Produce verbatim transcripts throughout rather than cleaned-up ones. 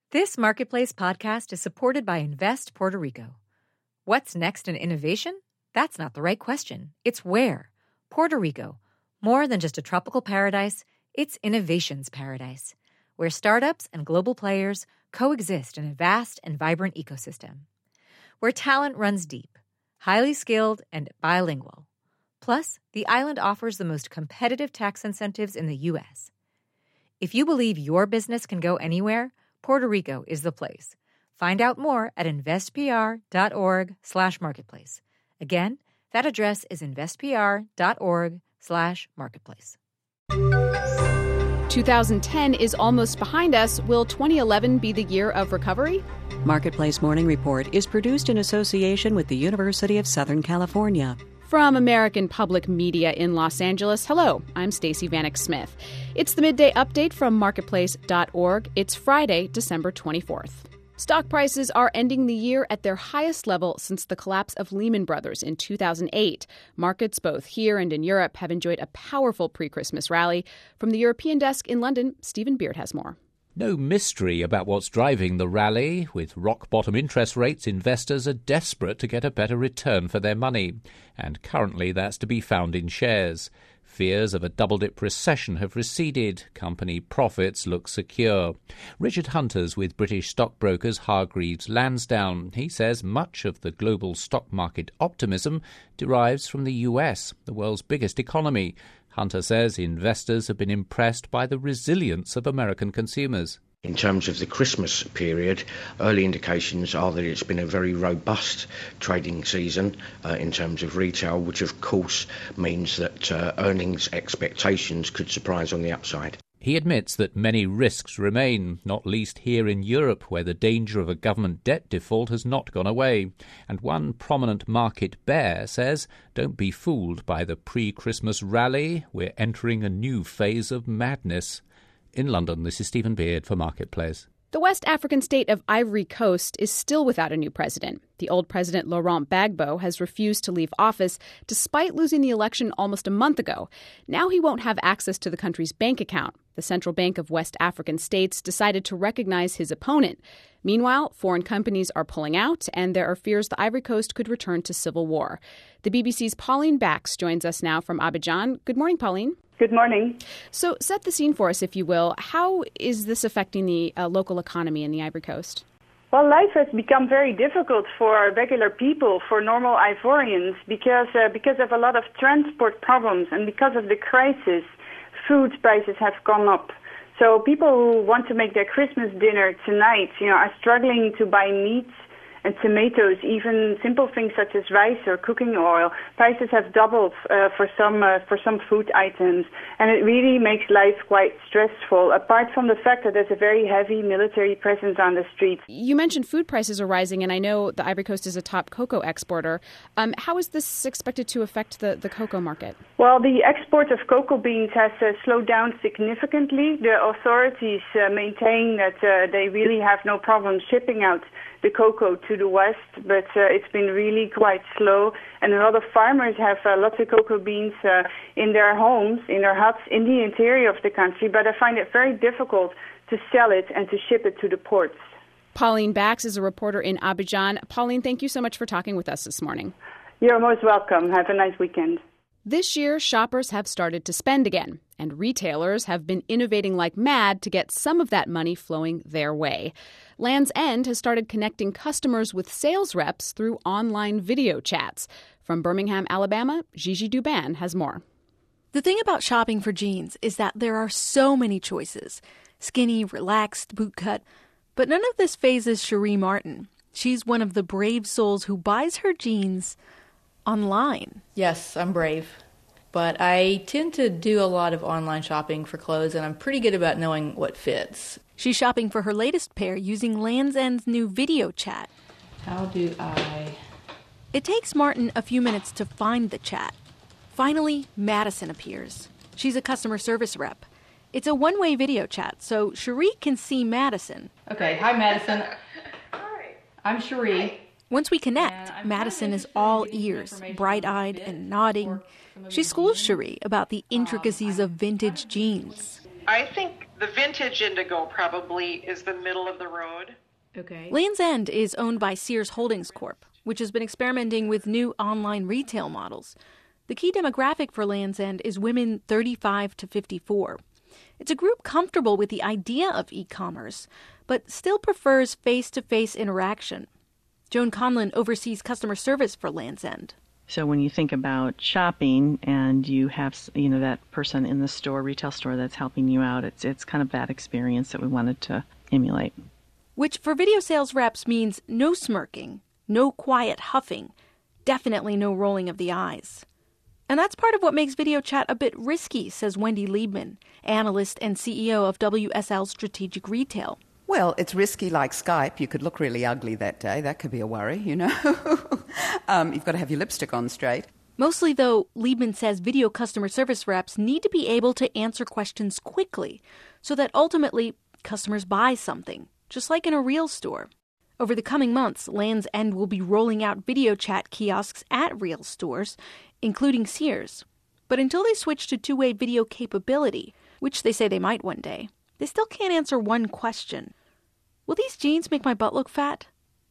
This Marketplace podcast is supported by Invest Puerto Rico. What's next in innovation? That's not the right question. It's where. Puerto Rico. More than just a tropical paradise, it's innovation's paradise, where startups and global players coexist in a vast and vibrant ecosystem. Where talent runs deep, highly skilled, and bilingual. Plus, the island offers the most competitive tax incentives in the U S. If you believe your business can go anywhere, Puerto Rico is the place. Find out more at investpr.org slash marketplace. Again, that address is investpr.org slash marketplace. twenty ten is almost behind us. Will twenty eleven be the year of recovery? Marketplace Morning Report is produced in association with the University of Southern California. From American Public Media in Los Angeles, hello, I'm Stacey Vanek Smith. It's the midday update from marketplace dot org. It's Friday, December twenty-fourth. Stock prices are ending the year at their highest level since the collapse of Lehman Brothers in two thousand eight. Markets both here and in Europe have enjoyed a powerful pre-Christmas rally. From the European desk in London, Stephen Beard has more. No mystery about what's driving the rally. With rock-bottom interest rates, investors are desperate to get a better return for their money. And currently that's to be found in shares. Fears of a double-dip recession have receded. Company profits look secure. Richard Hunters with British stockbrokers Hargreaves Lansdown. He says much of the global stock market optimism derives from the U S, the world's biggest economy. Hunter says investors have been impressed by the resilience of American consumers. In terms of the Christmas period, early indications are that it's been a very robust trading season uh, in terms of retail, which of course means that uh, earnings expectations could surprise on the upside. He admits that many risks remain, not least here in Europe, where the danger of a government debt default has not gone away. And one prominent market bear says, don't be fooled by the pre-Christmas rally. We're entering a new phase of madness. In London, this is Stephen Beard for Marketplace. The West African state of Ivory Coast is still without a new president. The old president Laurent Gbagbo has refused to leave office despite losing the election almost a month ago. Now he won't have access to the country's bank account. The Central Bank of West African states decided to recognize his opponent. Meanwhile, foreign companies are pulling out, and there are fears the Ivory Coast could return to civil war. The B B C's Pauline Bax joins us now from Abidjan. Good morning, Pauline. Good morning. So set the scene for us, if you will. How is this affecting the uh, local economy in the Ivory Coast? Well, life has become very difficult for regular people, for normal Ivorians, because uh, because of a lot of transport problems and because of the crisis, food prices have gone up. So people who want to make their Christmas dinner tonight, you know, are struggling to buy meat and tomatoes, even simple things such as rice or cooking oil. Prices have doubled uh, for some uh, for some food items, and it really makes life quite stressful, apart from the fact that there's a very heavy military presence on the streets. You mentioned food prices are rising, and I know the Ivory Coast is a top cocoa exporter. Um, how is this expected to affect the, the cocoa market? Well, the export of cocoa beans has uh, slowed down significantly. The authorities uh, maintain that uh, they really have no problem shipping out the cocoa to the west, but uh, it's been really quite slow, and a lot of farmers have uh, lots of cocoa beans uh, in their homes, in their huts, in the interior of the country, but I find it very difficult to sell it and to ship it to the ports. Pauline Bax is a reporter in Abidjan. Pauline, thank you so much for talking with us this morning. You're most welcome. Have a nice weekend. This year, shoppers have started to spend again, and retailers have been innovating like mad to get some of that money flowing their way. Land's End has started connecting customers with sales reps through online video chats. From Birmingham, Alabama, Gigi Duban has more. The thing about shopping for jeans is that there are so many choices. Skinny, relaxed, bootcut. But none of this phases Cherie Martin. She's one of the brave souls who buys her jeans online. Yes, I'm brave. But I tend to do a lot of online shopping for clothes, and I'm pretty good about knowing what fits. She's shopping for her latest pair using Land's End's new video chat. How do I... It takes Martin a few minutes to find the chat. Finally, Madison appears. She's a customer service rep. It's a one-way video chat, so Cherie can see Madison. Okay, hi Madison. Hi. I'm Cherie. Once we connect, Madison is all ears, bright-eyed and nodding. She schools Cherie about the intricacies of vintage jeans. I think the vintage indigo probably is the middle of the road. Okay. Land's End is owned by Sears Holdings Corp, which has been experimenting with new online retail models. The key demographic for Land's End is women thirty-five to fifty-four. It's a group comfortable with the idea of e-commerce, but still prefers face-to-face interaction. Joan Conlon oversees customer service for Land's End. So when you think about shopping and you have, you know, that person in the store, retail store that's helping you out, it's it's kind of that experience that we wanted to emulate. Which for video sales reps means no smirking, no quiet huffing, definitely no rolling of the eyes. And that's part of what makes video chat a bit risky, says Wendy Liebman, analyst and C E O of W S L Strategic Retail. Well, it's risky like Skype. You could look really ugly that day. That could be a worry, you know. um, you've got to have your lipstick on straight. Mostly, though, Liebman says video customer service reps need to be able to answer questions quickly so that ultimately customers buy something, just like in a real store. Over the coming months, Land's End will be rolling out video chat kiosks at real stores, including Sears. But until they switch to two-way video capability, which they say they might one day, they still can't answer one question. Will these jeans make my butt look fat?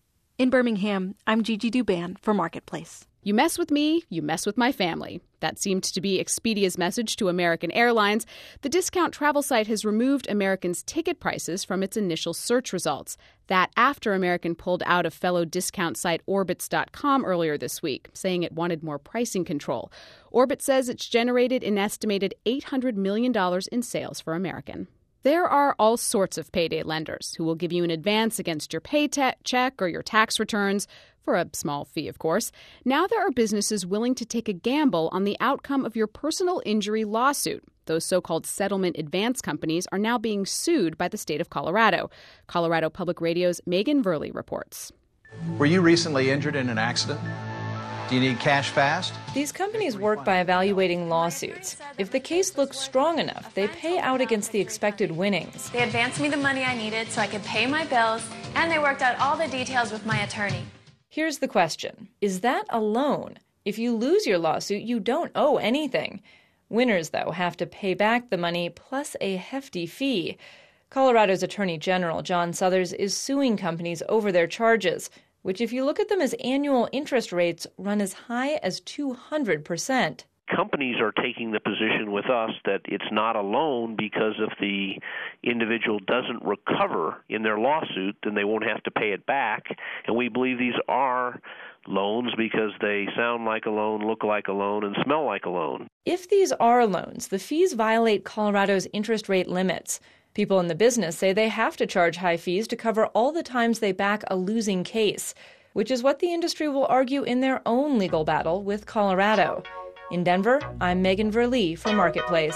In Birmingham, I'm Gigi Duban for Marketplace. You mess with me, you mess with my family. That seemed to be Expedia's message to American Airlines. The discount travel site has removed American's ticket prices from its initial search results. That after American pulled out of fellow discount site Orbitz dot com earlier this week, saying it wanted more pricing control. Orbitz says it's generated an estimated eight hundred million dollars in sales for American. There are all sorts of payday lenders who will give you an advance against your paycheck check or your tax returns, for a small fee, of course. Now there are businesses willing to take a gamble on the outcome of your personal injury lawsuit. Those so-called settlement advance companies are now being sued by the state of Colorado. Colorado Public Radio's Megan Verley reports. Were you recently injured in an accident? Do you need cash fast? These companies work by evaluating lawsuits. If the case looks strong enough, they pay out against the expected winnings. They advanced me the money I needed so I could pay my bills, and they worked out all the details with my attorney. Here's the question. Is that a loan? If you lose your lawsuit, you don't owe anything. Winners, though, have to pay back the money plus a hefty fee. Colorado's Attorney General, John Suthers, is suing companies over their charges, which, if you look at them as annual interest rates, run as high as two hundred percent. Companies are taking the position with us that it's not a loan because if the individual doesn't recover in their lawsuit, then they won't have to pay it back. And we believe these are loans because they sound like a loan, look like a loan, and smell like a loan. If these are loans, the fees violate Colorado's interest rate limits. People in the business say they have to charge high fees to cover all the times they back a losing case, which is what the industry will argue in their own legal battle with Colorado. In Denver, I'm Megan Verlee for Marketplace.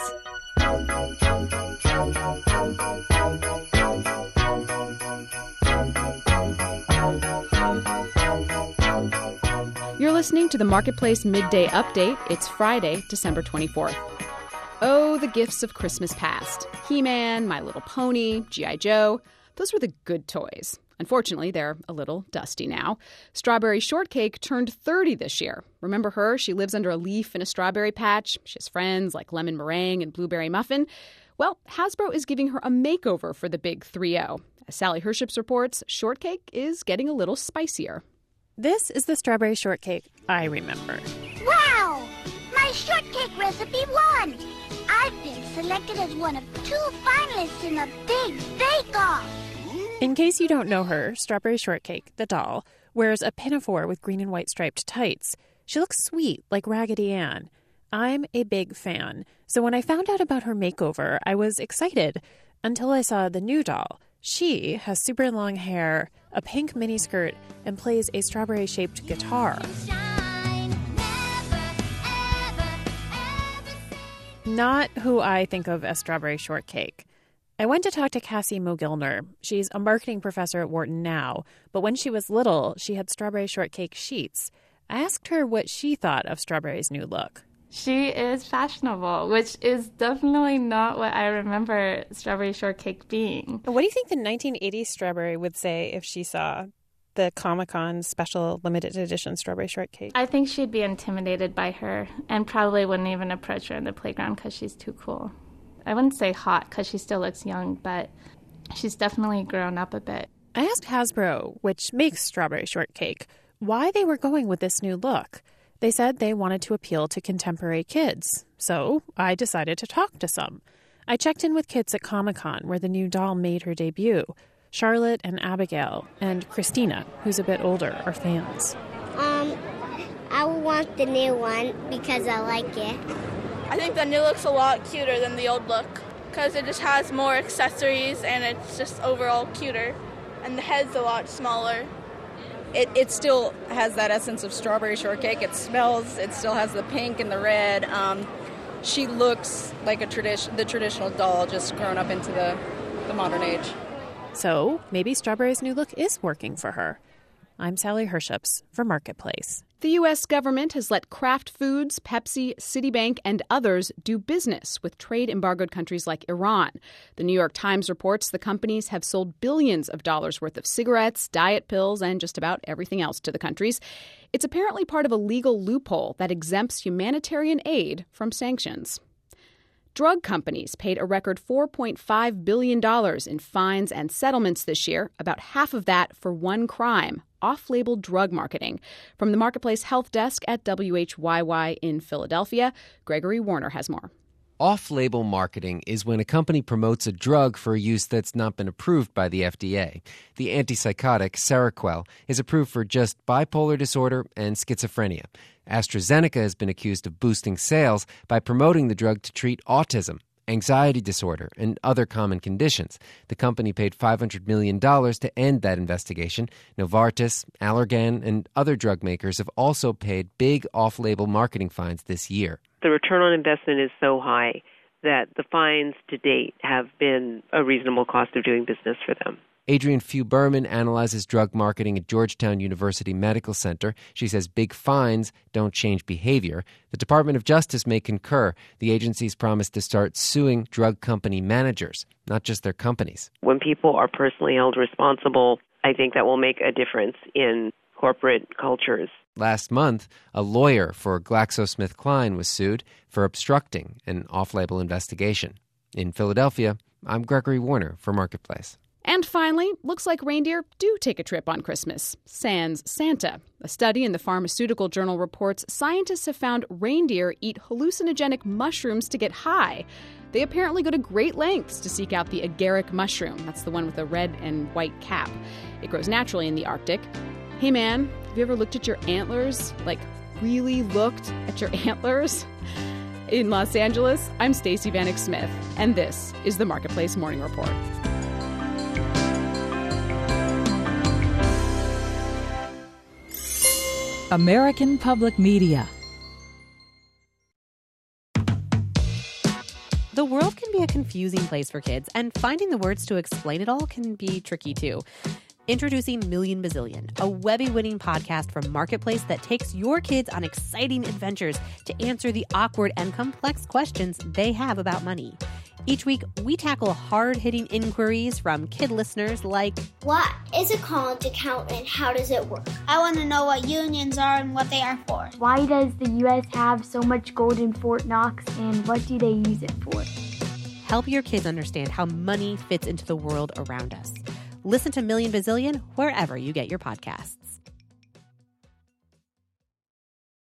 You're listening to the Marketplace Midday Update. It's Friday, December twenty-fourth. Oh, the gifts of Christmas past. He-Man, My Little Pony, G I. Joe. Those were the good toys. Unfortunately, they're a little dusty now. Strawberry Shortcake turned thirty this year. Remember her? She lives under a leaf in a strawberry patch. She has friends like Lemon Meringue and Blueberry Muffin. Well, Hasbro is giving her a makeover for the big three oh. As Sally Herships reports, Shortcake is getting a little spicier. This is the Strawberry Shortcake I remember. Wow! My shortcake recipe won! I've been selected as one of two finalists in a big bake-off. In case you don't know her, Strawberry Shortcake, the doll, wears a pinafore with green and white striped tights. She looks sweet, like Raggedy Ann. I'm a big fan, so when I found out about her makeover, I was excited until I saw the new doll. She has super long hair, a pink miniskirt, and plays a strawberry-shaped guitar. Not who I think of as Strawberry Shortcake. I went to talk to Cassie Mogilner. She's a marketing professor at Wharton now, but when she was little, she had Strawberry Shortcake sheets. I asked her what she thought of Strawberry's new look. She is fashionable, which is definitely not what I remember Strawberry Shortcake being. What do you think the nineteen eighties Strawberry would say if she saw the Comic-Con special limited edition Strawberry Shortcake? I think she'd be intimidated by her and probably wouldn't even approach her in the playground because she's too cool. I wouldn't say hot because she still looks young, but she's definitely grown up a bit. I asked Hasbro, which makes strawberry shortcake, why they were going with this new look. They said they wanted to appeal to contemporary kids, so I decided to talk to some. I checked in with kids at Comic-Con, where the new doll made her debut. Charlotte and Abigail and Christina, who's a bit older, are fans. Um, I want the new one because I like it. I think the new look's a lot cuter than the old look because it just has more accessories and it's just overall cuter. And the head's a lot smaller. It it still has that essence of strawberry shortcake. It smells, it still has the pink and the red. Um, she looks like a tradition, the traditional doll, just grown up into the, the modern age. So maybe Strawberry's new look is working for her. I'm Sally Herships for Marketplace. The U S government has let Kraft Foods, Pepsi, Citibank, and others do business with trade-embargoed countries like Iran. The New York Times reports the companies have sold billions of dollars worth of cigarettes, diet pills, and just about everything else to the countries. It's apparently part of a legal loophole that exempts humanitarian aid from sanctions. Drug companies paid a record four point five billion dollars in fines and settlements this year, about half of that for one crime, off-label drug marketing. From the Marketplace Health Desk at W H Y Y in Philadelphia, Gregory Warner has more. Off-label marketing is when a company promotes a drug for a use that's not been approved by the F D A. The antipsychotic Seroquel is approved for just bipolar disorder and schizophrenia. AstraZeneca has been accused of boosting sales by promoting the drug to treat autism, anxiety disorder, and other common conditions. The company paid five hundred million dollars to end that investigation. Novartis, Allergan, and other drug makers have also paid big off-label marketing fines this year. The return on investment is so high that the fines to date have been a reasonable cost of doing business for them. Adrienne Few-Berman analyzes drug marketing at Georgetown University Medical Center. She says big fines don't change behavior. The Department of Justice may concur. The agency's promised to start suing drug company managers, not just their companies. When people are personally held responsible, I think that will make a difference in corporate cultures. Last month, a lawyer for GlaxoSmithKline was sued for obstructing an off-label investigation. In Philadelphia, I'm Gregory Warner for Marketplace. And finally, looks like reindeer do take a trip on Christmas, sans Santa. A study in the Pharmaceutical Journal reports scientists have found reindeer eat hallucinogenic mushrooms to get high. They apparently go to great lengths to seek out the agaric mushroom. That's the one with a red and white cap. It grows naturally in the Arctic. Hey man, have you ever looked at your antlers? Like, really looked at your antlers? In Los Angeles, I'm Stacey Vanek Smith, and this is the Marketplace Morning Report. American Public Media. The world can be a confusing place for kids, and finding the words to explain it all can be tricky too. Introducing Million Bazillion, a Webby-winning podcast from Marketplace that takes your kids on exciting adventures to answer the awkward and complex questions they have about money. Each week, we tackle hard-hitting inquiries from kid listeners like, what is a college account and how does it work? I want to know what unions are and what they are for. Why does the U S have so much gold in Fort Knox and what do they use it for? Help your kids understand how money fits into the world around us. Listen to Million Bazillion wherever you get your podcasts.